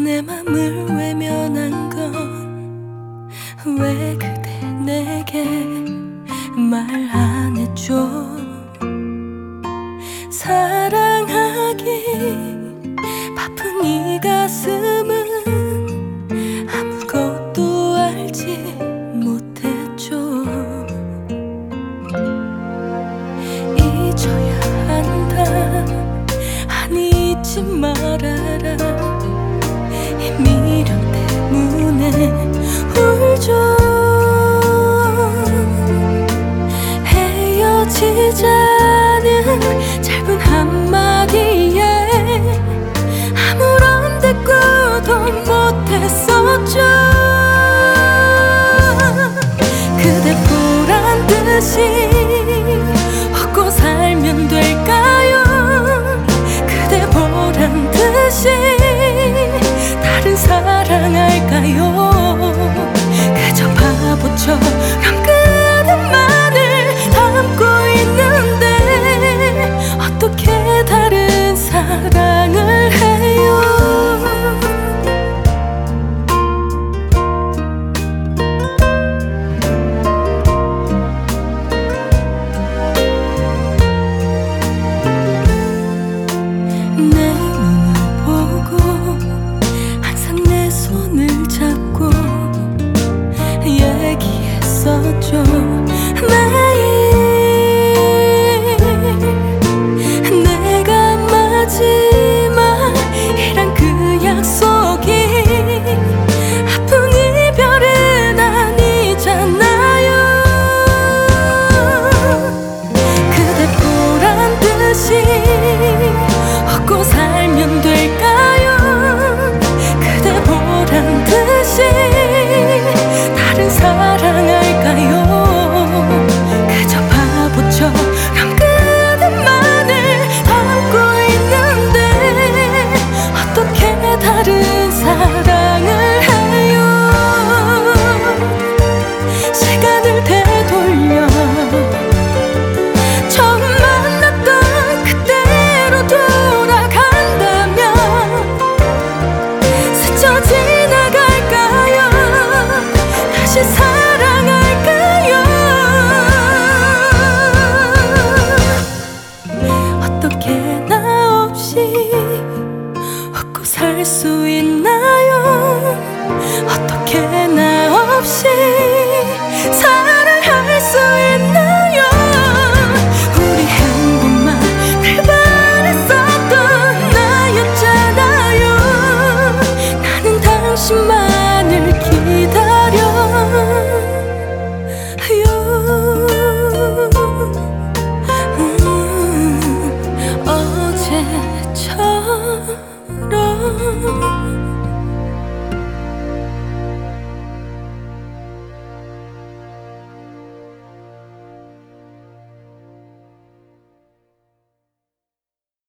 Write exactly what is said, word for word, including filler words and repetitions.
내 맘을 외면한 건 왜 그대 내게 말 안 했죠. 사랑하기 바쁜 이 가슴은 아무것도 알지 못했죠. 잊어야 한다, 아니 잊지 말아라. 이 미련 때문에 울죠. 헤어지자는 짧은 한마디에 아무런 대꾸도 못했었죠. 그대 보란 듯이 웃고 살면 될까요? 그대 보란 듯이 다른 사랑할까요? 그저 바보처럼 그대만을 담고 있는데 어떻게 다른 사랑을 해요? 내 눈을 보고 항상 내 손을 잡고 얘기했었죠. 매일 내가 마지막이란 그 약속이 아픈 이별은 아니잖아요. 그대 보란 듯이 웃고 살면 될까요? 그대 보란 듯이 다른 사랑할까요? 그저 바보처럼 그대만을 담고 있는데 어떻게 다른 사랑을 해요? 시간을 되돌려 처음 만났던 그때로 돌아간다면 스쳐 지나갈까요? 다시 사랑할까요? 어떻게 나 없이 웃고 살 수 있나?